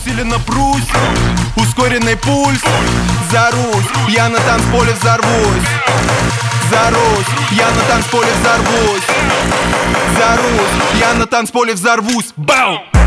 или напрусь, ускоренный пульс. Зарусь, я на танцполе взорвусь. Зарусь, я на танцполе взорвусь. Зарусь, я на танцполе взорвусь. Бау!